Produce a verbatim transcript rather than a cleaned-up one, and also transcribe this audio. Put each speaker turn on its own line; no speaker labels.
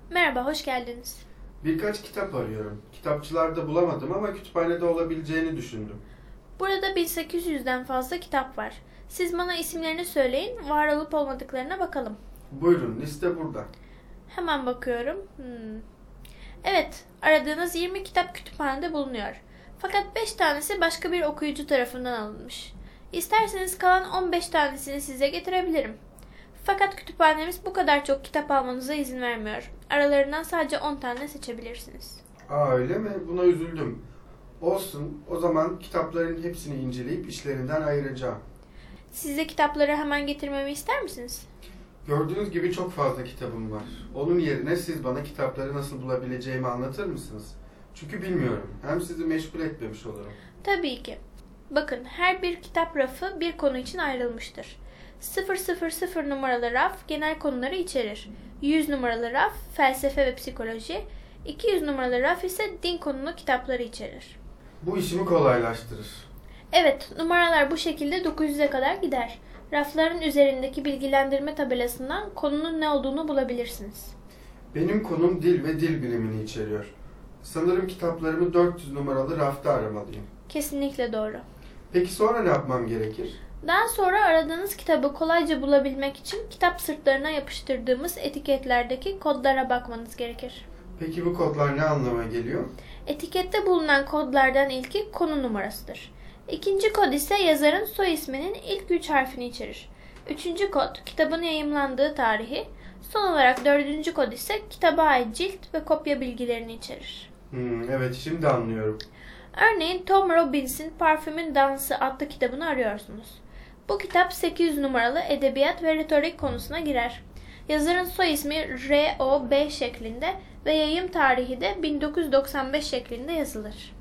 Merhaba, hoş geldiniz.
Birkaç kitap arıyorum. Kitapçılarda bulamadım ama kütüphanede olabileceğini düşündüm.
Burada bin sekiz yüzden fazla kitap var. Siz bana isimlerini söyleyin, var olup olmadıklarına bakalım.
Buyurun, liste burada.
Hemen bakıyorum. Hmm. Evet, aradığınız yirmi kitap kütüphanede bulunuyor. Fakat beş tanesi başka bir okuyucu tarafından alınmış. İsterseniz kalan on beş tanesini size getirebilirim. Fakat kütüphanemiz bu kadar çok kitap almanıza izin vermiyor. Aralarından sadece on tane seçebilirsiniz.
Aa öyle mi? Buna üzüldüm. Olsun, o zaman kitapların hepsini inceleyip işlerinden ayıracağım.
Size kitapları hemen getirmemi ister misiniz?
Gördüğünüz gibi çok fazla kitabım var. Onun yerine siz bana kitapları nasıl bulabileceğimi anlatır mısınız? Çünkü bilmiyorum. Hem sizi meşgul etmemiş olurum.
Tabii ki. Bakın, her bir kitap rafı bir konu için ayrılmıştır. sıfır sıfır sıfır numaralı raf genel konuları içerir. yüz numaralı raf felsefe ve psikoloji, iki yüz numaralı raf ise din konulu kitapları içerir.
Bu işimi kolaylaştırır.
Evet, numaralar bu şekilde dokuz yüze kadar gider. Rafların üzerindeki bilgilendirme tabelasından konunun ne olduğunu bulabilirsiniz.
Benim konum dil ve dil bilimini içeriyor. Sanırım kitaplarımı dört yüz numaralı rafta aramalıyım.
Kesinlikle doğru.
Peki sonra ne yapmam gerekir?
Daha sonra aradığınız kitabı kolayca bulabilmek için kitap sırtlarına yapıştırdığımız etiketlerdeki kodlara bakmanız gerekir.
Peki bu kodlar ne anlama geliyor?
Etikette bulunan kodlardan ilki konu numarasıdır. İkinci kod ise yazarın soy isminin ilk üç harfini içerir. Üçüncü kod kitabın yayımlandığı tarihi. Son olarak dördüncü kod ise kitaba ait cilt ve kopya bilgilerini içerir.
Hmm, evet şimdi anlıyorum.
Örneğin Tom Robbins'in Parfümün Dansı adlı kitabını arıyorsunuz. Bu kitap sekiz yüz numaralı edebiyat ve retorik konusuna girer. Yazarın soy ismi R O B şeklinde ve yayım tarihi de bin dokuz yüz doksan beş şeklinde yazılır.